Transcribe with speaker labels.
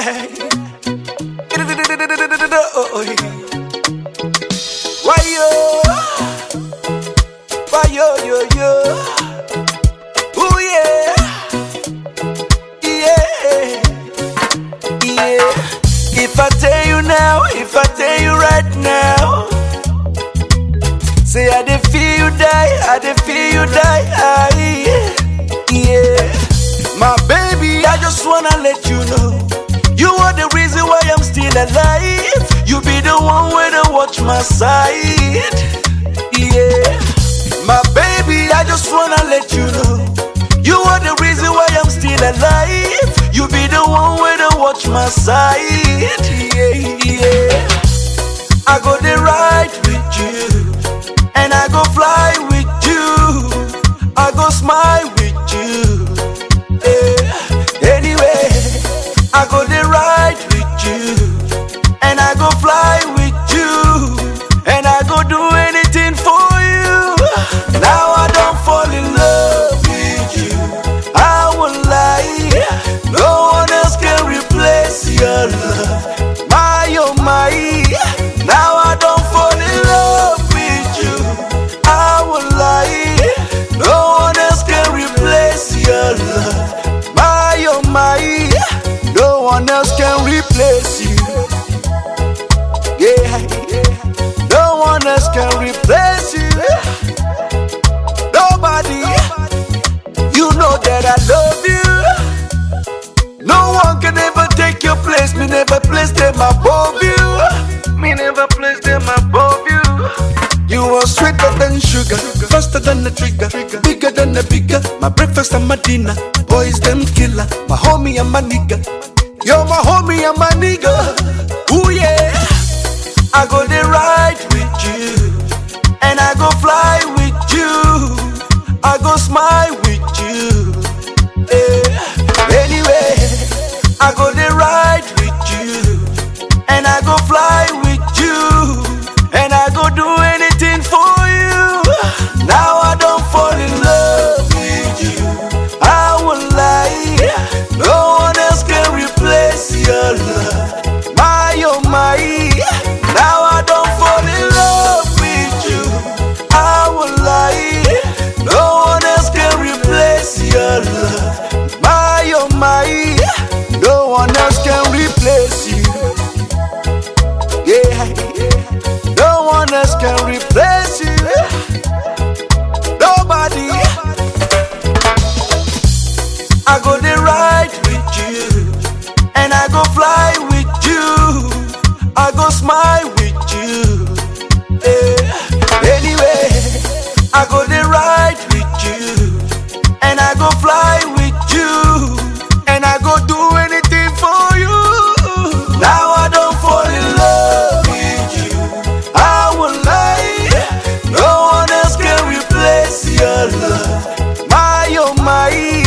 Speaker 1: yeah. Why yo? Ooh yeah, yeah. If I tell you now, if I tell you right now, say I dey feel you die, yeah. My baby, I just wanna let you know, you are the reason why I'm still alive. You be the one where to watch my side, yeah. My baby, I just wanna let you know, you are the reason why I'm still alive. You be the one where to watch my side, yeah. I go there ride with you, and I go fly with you, I go smile with you, yeah. Anyway, I go there ride with you, and I go fly with you, and I go do anything for you. Now I don't fall in love with you, I won't lie. No one else can replace your love, my oh my. Now I don't fall in love with you, I won't lie. No one else can replace your love, my oh my. No one else can replace you, yeah. No one else can replace you, nobody. You know that I love you, no one can ever take your place. Me never place them above you, me never place them above you. You are sweeter than sugar, faster than the trigger, bigger than the bigger. My breakfast and my dinner, boys them killer. My homie and my nigga, you're my homie and my nigga. Ooh yeah. I go there ride with you, and I go fly with you, I go smile with you, yeah. Anyway, I go there ride with you, and I go fly with you, and I go do anything for you. Now I don't fall in love with you, I won't lie. No one else can replace your love, my oh my. Now I don't fall in love with you, I won't lie. No one else can replace your love, my oh my. No one else can replace you, yeah. No one else can replace you, nobody. I go there ride with you, and I go fly with you, I go smile with you, yeah. Anyway, I go there ride with you, and I go fly with you, and I go do anything for you. Now I don't fall in love with you, I won't lie. No one else can replace your love, my oh my.